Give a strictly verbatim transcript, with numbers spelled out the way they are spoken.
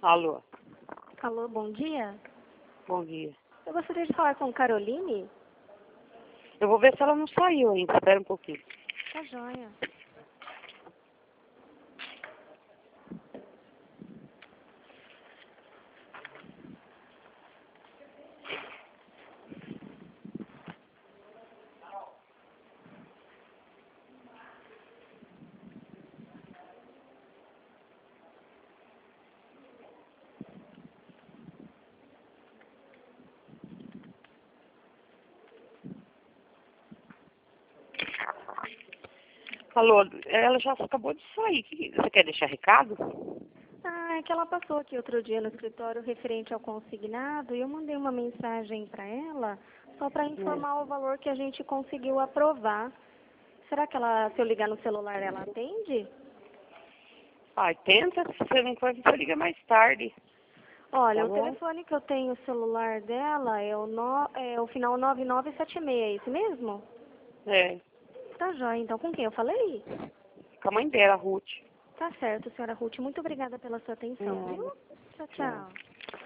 Alô, Alô, bom dia. bom dia. Eu gostaria de falar com Caroline. Eu vou ver se ela não saiu ainda, espera um pouquinho. Tá joia. Alô, ela já acabou de sair. Que- Você quer deixar recado? Ah, é que ela passou aqui outro dia no escritório referente ao consignado e eu mandei uma mensagem para ela só para informar o valor que a gente conseguiu aprovar. Será que ela, se eu ligar no celular, ela atende? Ai, tenta, se você não for, você liga mais tarde. Olha, Tá o bom? telefone que eu tenho, o celular dela, é o, no, é o final nove nove sete seis, é esse mesmo? É, Tá joia, então com quem eu falei? com a mãe dela, Ruth. Tá certo, senhora Ruth. Muito obrigada pela sua atenção, Hum, viu? Tchau, tchau. tchau.